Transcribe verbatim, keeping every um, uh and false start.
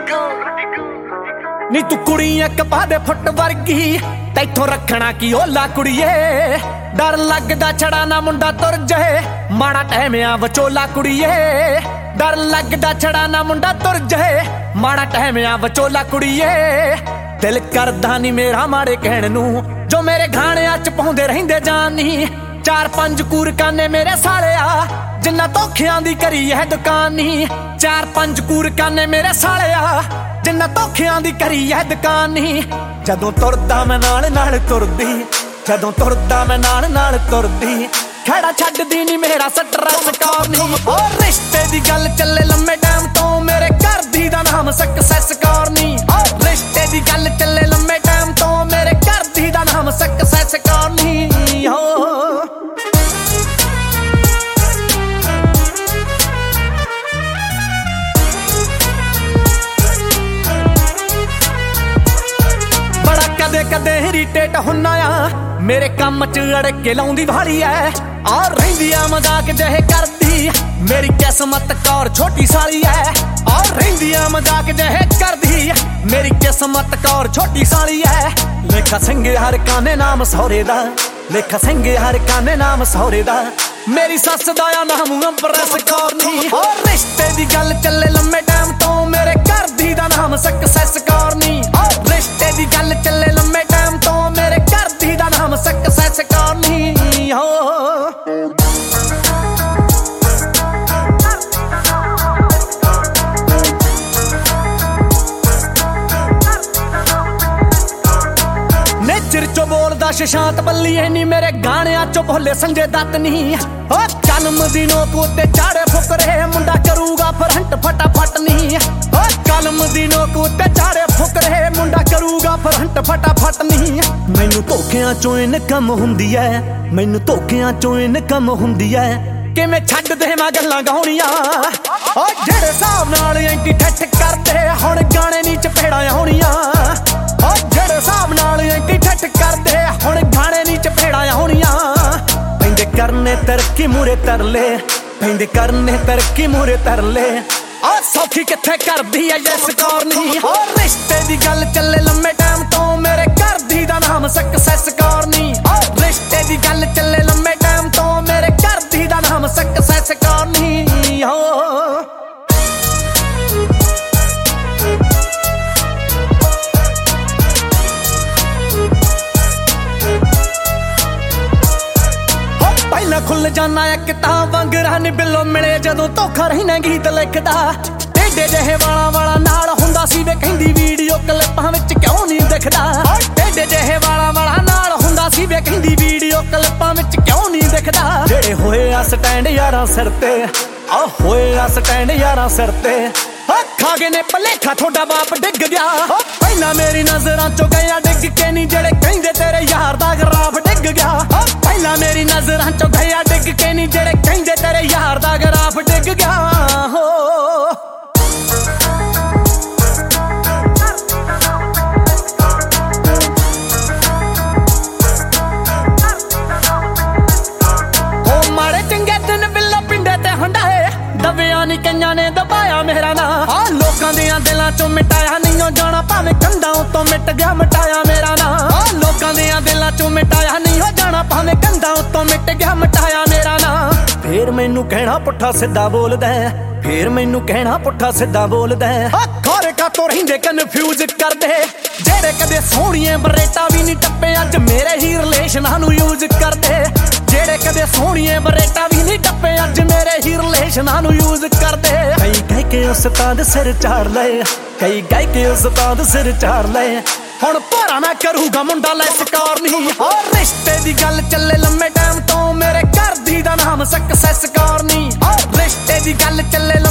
ਨੀ तू कुड़ी एक पादे फुट वर्गी तैथों रखना की ओला कुड़िए डर लगदा छड़ा ना मुंडा तुर जाए माड़ा टाइम आ वचोला कुड़िए डर लगदा छड़ा ना मुंडा तुर जाए माड़ा टाइम आ वचोला कुड़िए दिल करदा नी मेरा माड़े कहण नू जो मेरे गाने च पाउंदे रहिंदे जानी चार पंज कूर काने मेरे साले आ जिन्ना धोखियां दी करी है दुकानी चार पंज कूर काने मेरे साले आ जिन्ना धोखियां दी करी है दुकानी जदों तुरदा मैं नाल नाल तुरदी जदों तुरदा मैं नाल नाल तुरदी खड़ा छड्डदी नी मेरा स्ट्रेस करनी ओ रिश्ते दी गल चले लम्मे टाइम तो मेरे घर दी दा नाम सक्सेस करनी ओ रिश्ते दी गल चले लम्मे टाइम तो मेरे घर दी दा नाम सक्सेस करनी हो कदे कदे इरिटेट हुन्ना आ मेरे काम च अड़के लाउंदी वाली ऐ आ रहिंदी आ मजाक जहे करदी मेरी किस्मत कौर छोटी साली ऐ आ रहिंदी आ मजाक जहे करदी मेरी किस्मत कौर छोटी साली ऐ लेखा सिंह हर काने नाम सौरे दा लेखा सिंह हर काने नाम सौरे दा मेरी सस दा नाम अंबरेस करनी ओ रिश्ते दी गल चले लम्मे टाइम तो मेरे घर दी दा नाम सक्सेस करनी ओ रिश्ते दी गल चले लम्मे टाइम तो मेरे घर दी दा नाम सक्सेस करनी हो नेचर चो बोलदा शशांत बल्ली नी मेरे गाने चो बोले संजय दत्त नी ओ कलम दिनों को ते चाड़े फुकरे मुंडा करूगा फरंट फटाफट नी ओ कलम दिनों को ते चाड़े फुकरे मुंडा करूगा फरंट फटाफट नी मैनू धोखियां चो इनकम हुंदी ऐ मैनू धोखियां चो इनकम हुंदी ऐ कि मैं छड्ड देवां गल्लां गाउणियां ओ जेड़े हिसाब नाल एंटी ठठ करदे हुण गाने नी चपेड़ां आउणियां ओ जेड़े हिसाब नाल एंटी ठठ करदे हुण गाने नी चपेड़ां आउणियां पैंदे करने तरक्की मूरे तरले पैंदे करने तरक्की मूरे तरले आ सौखी किथे करदी ऐ यस करनी ओ रिश्ते दी गल चले लम्मे टाइम तो मेरे घर दी दा नाम सक्सेस करनी ओ रिश्ते दी गल चले लम्मे टाइम तो मेरे घर दी दा नाम सक्सेस करनी हो पहला खुल जाना एक तां वांगरा नी बिल्लो मिले जदों धोखा रहीना गीत लिखदा टेढ़े जहे वाला वाला नाल हुंदा सी वे कहंदी वीडियो क्लिपां विच क्यों नहीं दिखदा टेढ़े जहे वाला वाला नाल हुंदा सी वे कहंदी वीडियो क्लिपां विच क्यों नहीं दिखदा जेड़े होए आ स्टैंड यारां सिर ते आ होए आ स्टैंड यारां सिर ते खा गए ने भलेखा थोड़ा बाप डिग गया पहला मेरी नजरां चो गया डिग के नी जेड़े कहंदे तेरे यार दा ग्राफ डिग गया पहला मेरी नजरां चो गया डिग के नी जेड़े कहंदे तेरे यार दा ग्राफ डिग गया हो ओ माड़े चंगे दिन बिल्लो पिंडे ते हुंडाए दबिया नी कईयां ने दबाया मेरा ना आ लोकां दियां दिलां चों मिटाया नहीं जाना भावें कंधां उत्तों मिट गया मिटाया मेरा ना आ लोकां दियां दिलां चों मिटाया नहीं हो जाना भावें कंधां उत्तों मिट गया मिटाया मेरा ना फिर मैनू कहना पुट्ठा सिद्धा बोलदा फिर मैनू कहना पुट्ठा सिद्धा बोलदा खारे का तो रहिंदे कन्फ्यूज करदे जेड़े कदे सोहणिए बरेटा भी नहीं टप्पे अज मेरे ही रिलेशनां नू यूज करदे जेड़े कदे सोहणिए बरेटा भी नहीं टप्पे अज मेरे ही रिलेशनां नू यूज करदे कई कह के उस्ताद सिर चाड़ लए कई कह के उस्ताद सिर चाड़ लए हुण भोरा मैं करूगा मुंडा लैस करनी और रिश्ते दी गल चले लम्मे टाइम तो मेरे घर दी दा नाम सक्सेस करनी और रिश्ते दी गल चले